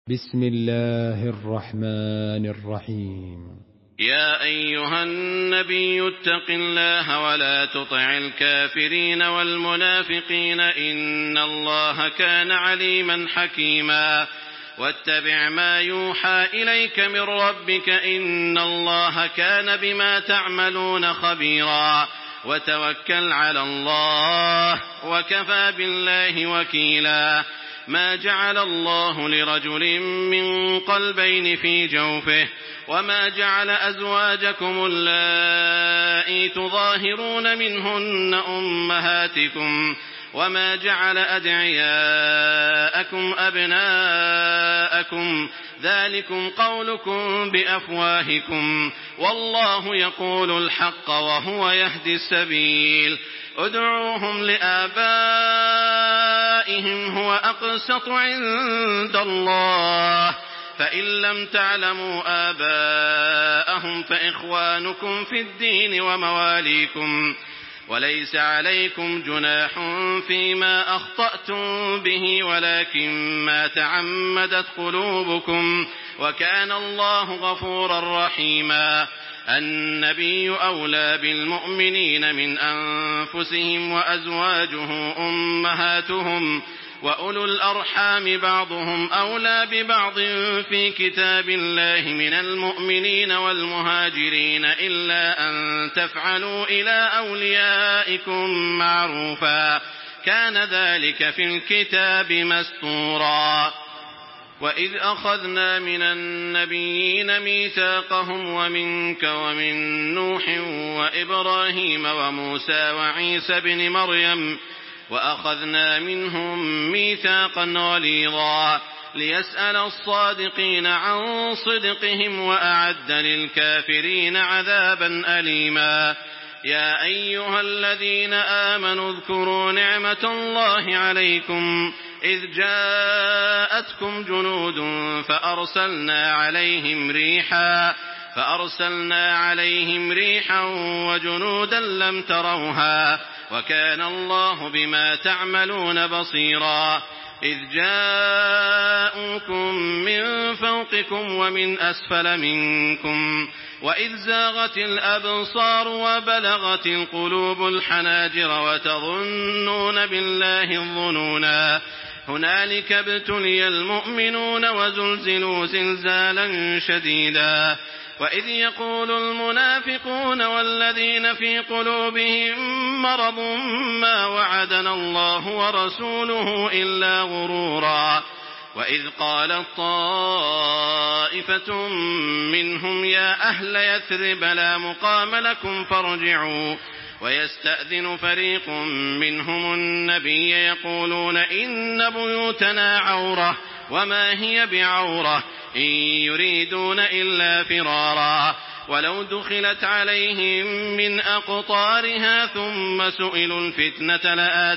بسم الله الرحمن الرحيم. يا أيها النبي اتق الله ولا تطع الكافرين والمنافقين إن الله كان عليما حكيما واتبع ما يوحى إليك من ربك إن الله كان بما تعملون خبيرا وتوكل على الله وكفى بالله وكيلا. ما جعل الله لرجل من قلبين في جوفه وما جعل أزواجكم اللائي تظاهرون منهن أمهاتكم وما جعل أدعياءكم أبناءكم ذلكم قولكم بأفواهكم والله يقول الحق وهو يهدي السبيل. ادعوهم لآبائهم هو أقسط عند الله فإن لم تعلموا آباءهم فإخوانكم في الدين ومواليكم وليس عليكم جناح فيما أخطأتم به ولكن ما تعمدت قلوبكم وكان الله غفورا رحيما. النبي أولى بالمؤمنين من أنفسهم وأزواجه أمهاتهم وأولو الأرحام بعضهم أولى ببعض في كتاب الله من المؤمنين والمهاجرين إلا أن تفعلوا إلى أوليائكم معروفا كان ذلك في الكتاب مسطورا. وإذ أخذنا من النبيين ميثاقهم ومنك ومن نوح وإبراهيم وموسى وعيسى بن مريم وأخذنا منهم ميثاقا غليظا ليسأل الصادقين عن صدقهم وأعد للكافرين عذابا أليما. يا أيها الذين آمنوا اذكروا نعمة الله عليكم إذ جاءتكم جنود فأرسلنا عليهم ريحا وجنودا لم تروها وكان الله بما تعملون بصيرا. إذ جاءوكم من فوقكم ومن أسفل منكم وإذ زاغت الأبصار وبلغت القلوب الحناجر وتظنون بالله الظنونا هنالك ابتلي المؤمنون وزلزلوا زلزالا شديدا. وإذ يقول المنافقون والذين في قلوبهم مرض ما وعدنا الله ورسوله إلا غرورا. وإذ قالت طائفة منهم يا أهل يثرب لا مقام لكم فارجعوا ويستأذن فريق منهم النبي يقولون إن بيوتنا عورة وما هي بعورة إن يريدون إلا فرارا ولو دخلت عليهم من أقطارها ثم سئلوا الفتنة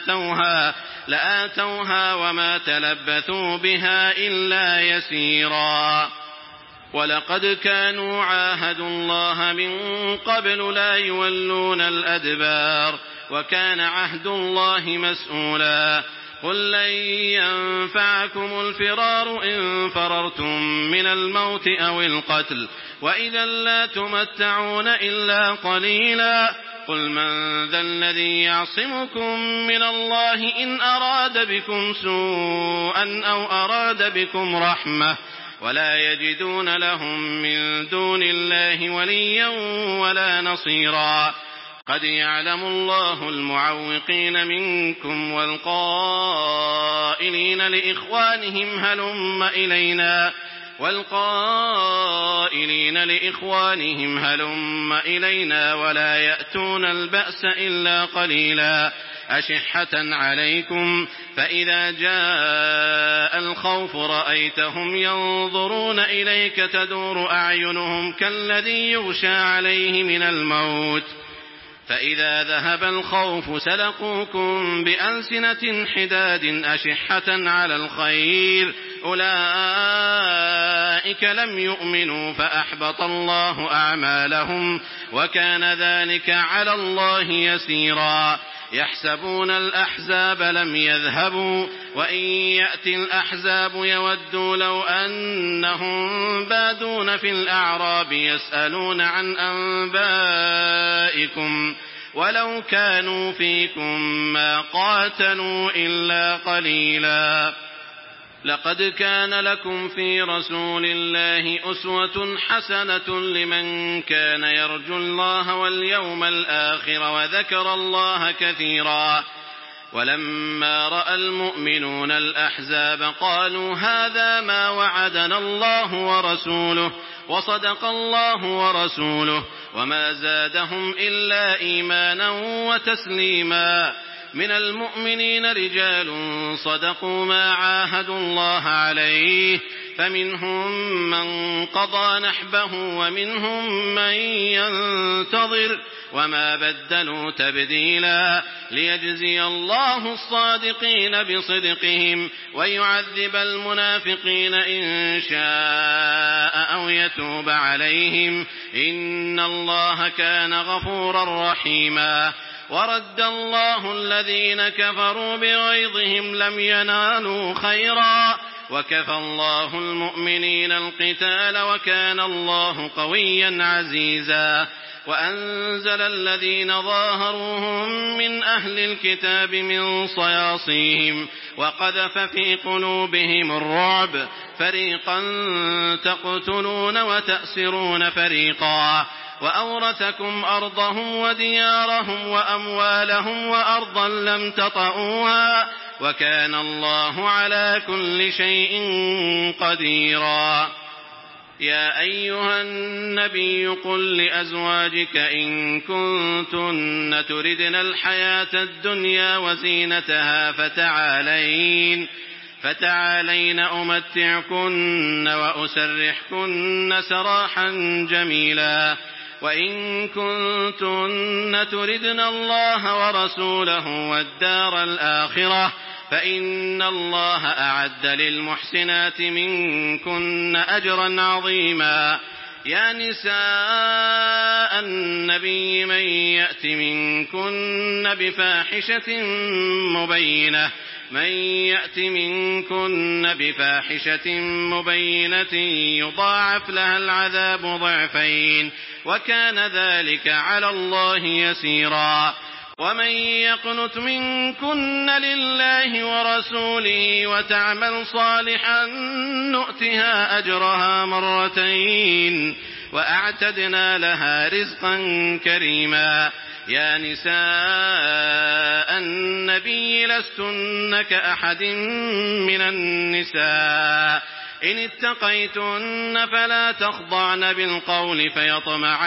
لآتوها وما تلبثوا بها إلا يسيرا. ولقد كانوا عاهدوا الله من قبل لا يولون الأدبار وكان عهد الله مسؤولا. قل لن ينفعكم الفرار إن فررتم من الموت أو القتل وإذا لا تمتعون إلا قليلا. قل من ذا الذي يعصمكم من الله إن أراد بكم سوءا أو أراد بكم رحمة ولا يجدون لهم من دون الله وليا ولا نصيرا. قد يعلم الله المعوقين منكم والقائلين لإخوانهم هلم إلينا ولا يأتون البأس إلا قليلا أشحة عليكم فإذا جاء الخوف رأيتهم ينظرون إليك تدور أعينهم كالذي يغشى عليه من الموت فإذا ذهب الخوف سلقوكم بألسنة حداد أشحة على الخير أولئك لم يؤمنوا فأحبط الله أعمالهم وكان ذلك على الله يسيرا. يحسبون الأحزاب لم يذهبوا وإن يأتي الأحزاب يودوا لو أنهم بادون في الأعراب يسألون عن أنبائكم ولو كانوا فيكم ما قاتلوا إلا قليلا. لقد كان لكم في رسول الله أسوة حسنة لمن كان يرجو الله واليوم الآخر وذكر الله كثيرا. ولما رأى المؤمنون الأحزاب قالوا هذا ما وعدنا الله ورسوله وصدق الله ورسوله وما زادهم إلا إيمانا وتسليما. من المؤمنين رجال صدقوا ما عاهدوا الله عليه فمنهم من قضى نحبه ومنهم من ينتظر وما بدلوا تبديلا. ليجزي الله الصادقين بصدقهم ويعذب المنافقين إن شاء أو يتوب عليهم إن الله كان غفورا رحيما. ورد الله الذين كفروا بغيظهم لم ينالوا خيرا وكفى الله المؤمنين القتال وكان الله قويا عزيزا. وأنزل الذين ظاهروهم من أهل الكتاب من صياصيهم وقذف في قلوبهم الرعب فريقا تقتلون وتأسرون فريقا. وأورثكم أرضهم وديارهم وأموالهم وأرضا لم تطئوها وكان الله على كل شيء قديرا. يا أيها النبي قل لأزواجك إن كنتن تردن الحياة الدنيا وزينتها فتعالين أمتعكن وأسرحكن سراحا جميلا. وإن كنتن تردن الله ورسوله والدار الآخرة فإن الله أعد للمحسنات منكن أجرا عظيما. يا نساء النبي من يأت منكن بفاحشة مبينة يضاعف لها العذاب ضعفين وكان ذلك على الله يسيرا. ومن يقنت منكن لله ورسوله وتعمل صالحا نؤتها أجرها مرتين وأعتدنا لها رزقا كريما. يا نساء النبي لستن كأحد من النساء إن اتقيتن فلا تخضعن بالقول فيطمع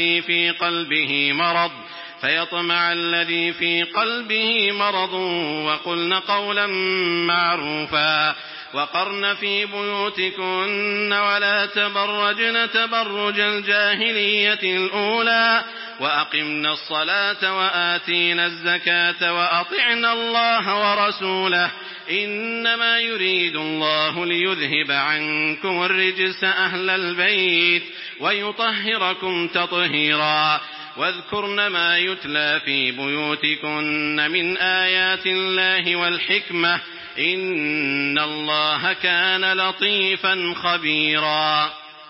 الذي في قلبه مرض وقلن قولا معروفا. وقرن في بيوتكن ولا تبرجن تبرج الجاهلية الأولى وأقمنا الصلاة وآتينا الزكاة وأطعنا الله ورسوله إنما يريد الله ليذهب عنكم الرجس أهل البيت ويطهركم تطهيرا. واذكرن ما يتلى في بيوتكن من آيات الله والحكمة إن الله كان لطيفا خبيرا.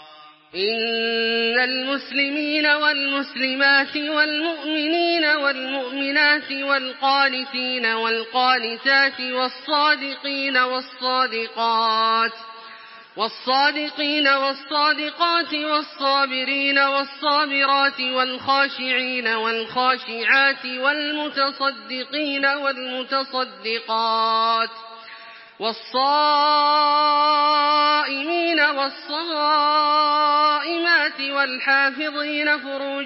إن المسلمين والمسلمات والمؤمنين والمؤمنات والقانتين والقانتات والصادقين والصادقات والصابرين والصابرات والخاشعين والخاشعات والمتصدقين والمتصدقات والصائمين والصائمات والحافظين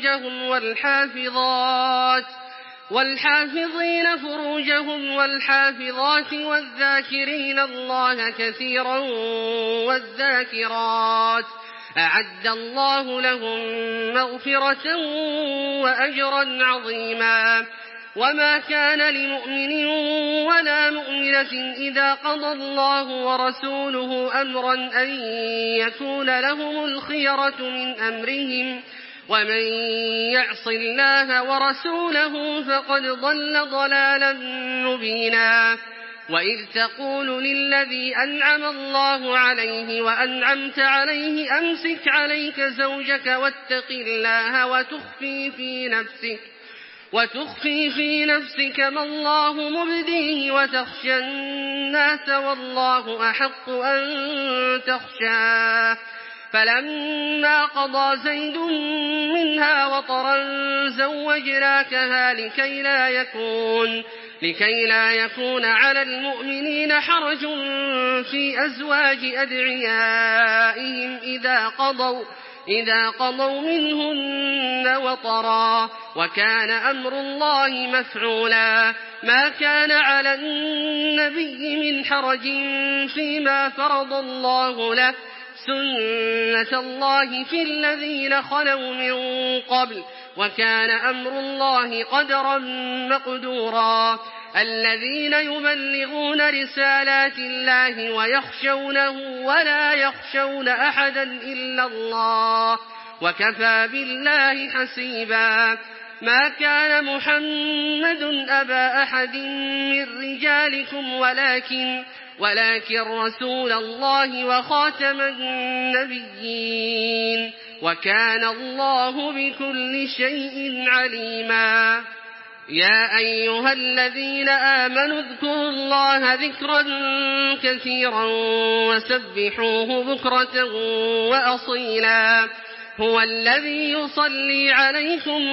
فروجهم والحافظات والذاكرين الله كثيرا والذاكرات أعد الله لهم مغفرة وأجرا عظيما. وما كان لمؤمن ولا مؤمنة إذا قضى الله ورسوله أمرا أن يكون لهم الخيرة من أمرهم ومن يعص الله ورسوله فقد ضل ضلالا مبينا. وإذ تقول للذي أنعم الله عليه وأنعمت عليه أمسك عليك زوجك واتق الله وتخفي في نفسك ما الله مبديه وتخشى الناس والله أحق أن تخشاه. فلما قضى زيد منها وطرا زوجناكها لكي لا يكون على المؤمنين حرج في أزواج أدعيائهم إذا قضوا منهن وطرا، وكان أمر الله مفعولا. ما كان على النبي من حرج فيما فرض الله له، سنة الله في الذين خلوا من قبل، وكان أمر الله قدرا مقدورا. الذين يبلغون رسالات الله ويخشونه ولا يخشون أحدا إلا الله، وكفى بالله حسيبا. ما كان محمد أبا أحد من رجالكم ولكن رسول الله وخاتم النبيين، وكان الله بكل شيء عليما. يا أيها الذين آمنوا اذكروا الله ذكرا كثيرا وسبحوه بكرة وأصيلا. هو الذي يصلي عليكم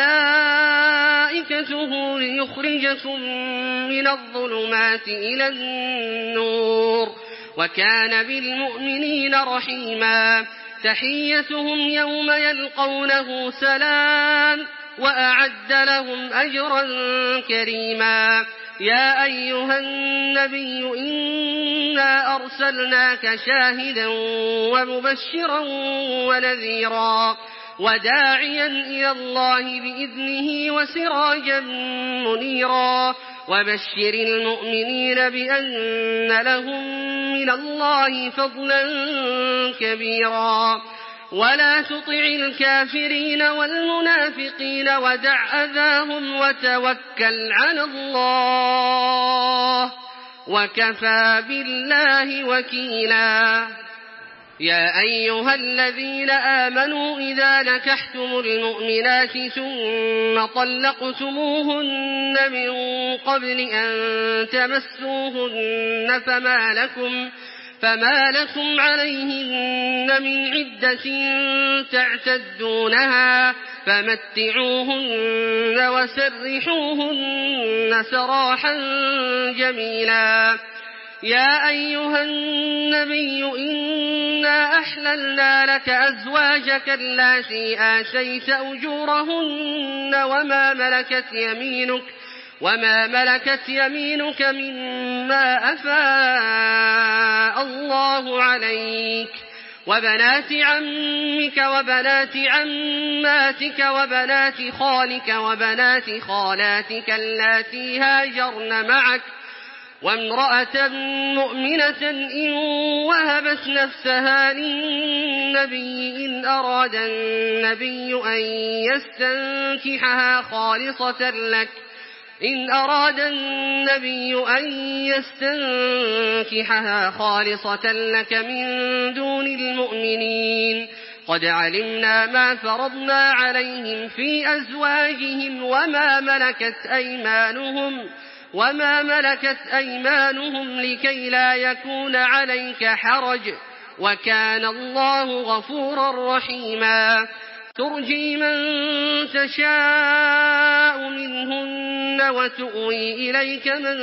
وملائكته ليخرجكم من الظلمات إلى النور، وكان بالمؤمنين رحيما. تحيتهم يوم يلقونه سلام، وأعد لهم أجرا كريما. يا أيها النبي إنا أرسلناك شاهدا ومبشرا ونذيرا وداعيا إلى الله بإذنه وسراجا منيرا. وبشر المؤمنين بأن لهم من الله فضلا كبيرا. ولا تطع الكافرين والمنافقين ودع أذاهم وتوكل على الله، وكفى بالله وكيلا. يا أيها الذين آمنوا إذا نكحتم المؤمنات ثم طلقتموهن من قبل أن تمسوهن فما لكم عليهن من عدة تعتدونها، فمتعوهن وسرحوهن سراحا جميلا. يا أيها النبي إنا أحللنا لك أزواجك اللاتي آتيت أجورهن وما ملكت يمينك مما أفاء الله عليك، وبنات عمك وبنات عماتك وبنات خالك وبنات خالاتك اللاتي هاجرن معك، وامرأة مؤمنة إن وهبت نفسها للنبي إن أراد النبي أن يستنكحها خالصة لك من دون المؤمنين. قد علمنا ما فرضنا عليهم في أزواجهم وما ملكت أيمانهم لكي لا يكون عليك حرج، وكان الله غفورا رحيما. ترجي من تشاء منهن وتؤوي إليك من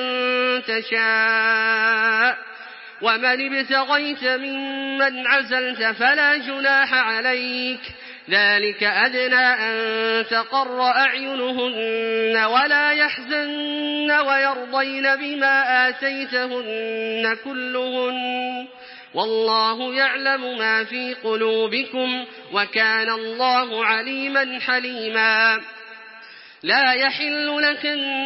تشاء، ومن ابتغيت ممن عزلت فلا جناح عليك، ذلك أدنى أن تقر أعينهن ولا يحزن ويرضين بما آتيتهن كلهن، والله يعلم ما في قلوبكم، وكان الله عليما حليما. لا يحل لك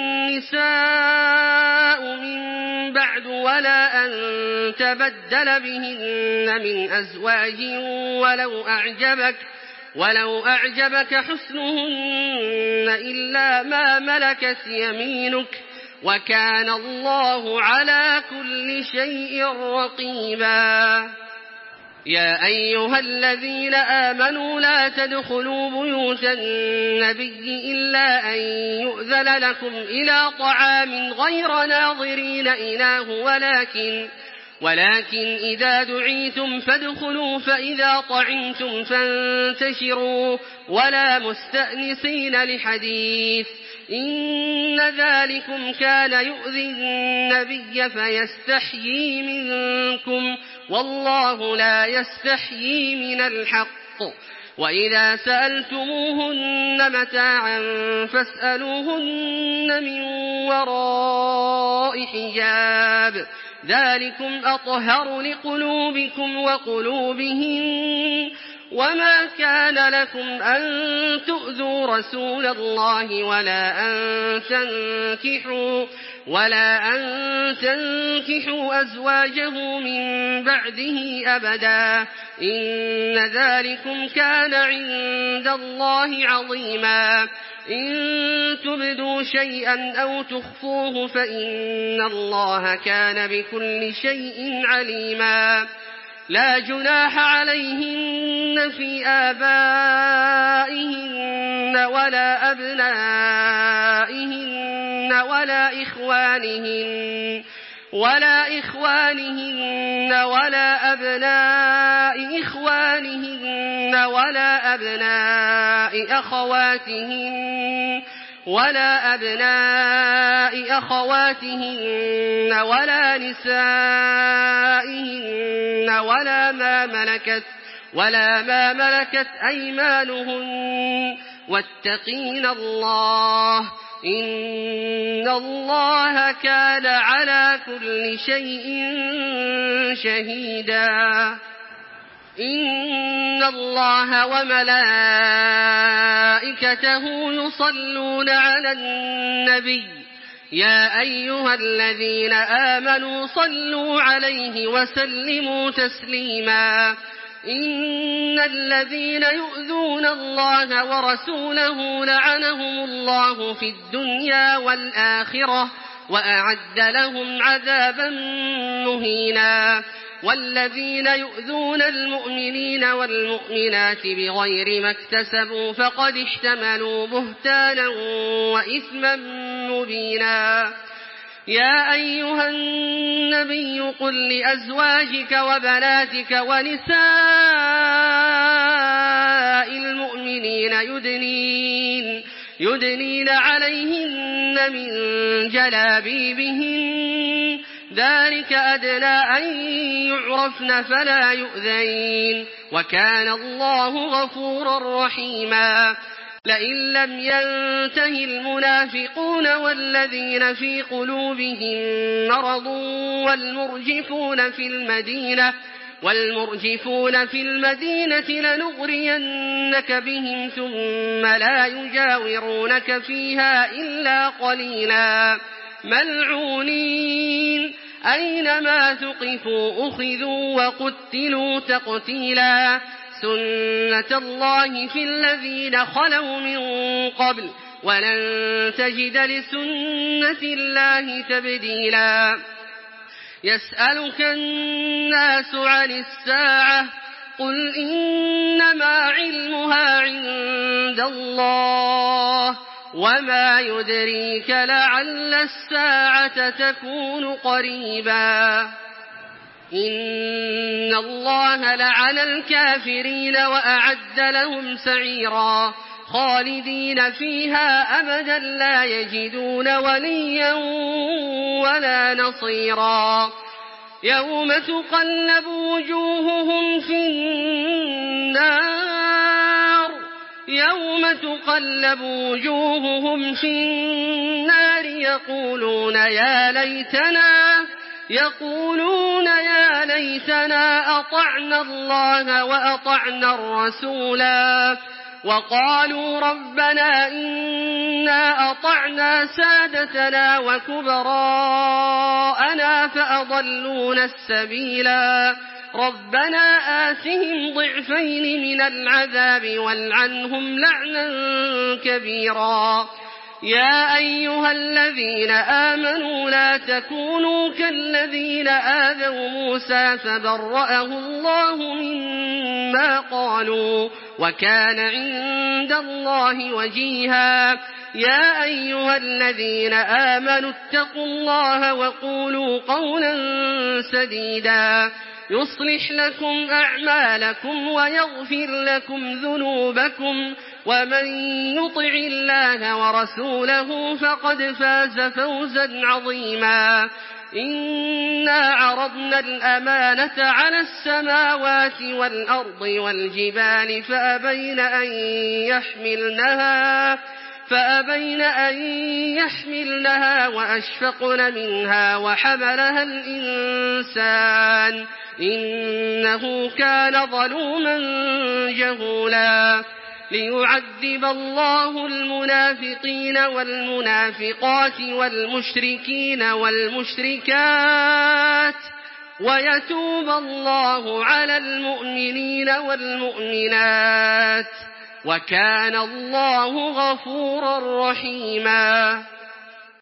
النساء من بعد ولا أن تبدل بهن من أزواج ولو أعجبك حسنهن إلا ما ملكت يمينك وكان الله على كل شيء رقيبا. يا أيها الذين آمنوا لا تدخلوا بيوت النبي إلا أن يؤذن لكم إلى طعام غير ناظرين إناه ولكن إذا دعيتم فادخلوا فإذا طعمتم فانتشروا ولا مستأنسين لحديث إن ذلكم كان يؤذي النبي فيستحيي منكم والله لا يستحيي من الحق. وإذا سألتموهن متاعا فاسألوهن من وراء حجاب ذلكم أطهر لقلوبكم وقلوبهم. وما كان لكم أن تؤذوا رسول الله ولا أن تنكحوا أزواجه من بعده أبدا إن ذلكم كان عند الله عظيما. إن تبدوا شيئا أو تخفوه فإن الله كان بكل شيء عليما. لا جناح عليهن في آبائهن ولا أبنائهن ولا إخوانهن ولا أبناء إخوانهن ولا أبناء أخواتهن ولا نسائهن ولا ما ملكت أيمانهن واتقين الله إن الله كان على كل شيء شهيدا. إن الله وملائكته يصلون على النبي يا أيها الذين آمنوا صلوا عليه وسلموا تسليما. إن الذين يؤذون الله ورسوله لعنهم الله في الدنيا والآخرة وأعد لهم عذابا مهينا. والذين يؤذون المؤمنين والمؤمنات بغير ما اكتسبوا فقد احتملوا بهتانا وإثما مبينا. يا أيها النبي قل لأزواجك وبناتك ونساء المؤمنين يدنين عليهن من جلابيبهن ذلك أدنى أن يعرفن فلا يؤذين وكان الله غفورا رحيما. لئن لم ينته المنافقون والذين في قلوبهم مرض والمرجفون في المدينة لنغرينك بهم ثم لا يجاورونك فيها إلا قليلا ملعونين أينما ثقفوا أخذوا وقتلوا تقتيلا. سنة الله في الذين خلوا من قبل ولن تجد لسنة الله تبديلا. يسألك الناس عن الساعة قل إنما علمها عند الله وما يدريك لعل الساعة تكون قريبا. إن الله لعن الكافرين وأعد لهم سعيرا خالدين فيها أبدا لا يجدون وليا ولا نصيرا. يوم تقلب وجوههم في النار يقولون يا ليتنا أطعنا الله وأطعنا الرسولا وقالوا ربنا إنا أطعنا سادتنا وكبراءنا فأضلونا السبيلا ربنا آتهم ضعفين من العذاب والعنهم لعنا كبيرا يا أيها الذين آمنوا لا تكونوا كالذين آذوا موسى فبرأه الله مما قالوا وكان عند الله وجيها يا أيها الذين آمنوا اتقوا الله وقولوا قولا سديدا يصلح لكم أعمالكم ويغفر لكم ذنوبكم ومن يطع الله ورسوله فقد فاز فوزا عظيما إنا عرضنا الأمانة على السماوات والأرض والجبال فأبين أن يحملنها وأشفقن منها وحملها الإنسان إنه كان ظلوما جهولا ليعذب الله المنافقين والمنافقات والمشركين والمشركات ويتوب الله على المؤمنين والمؤمنات وكان الله غفورا رحيما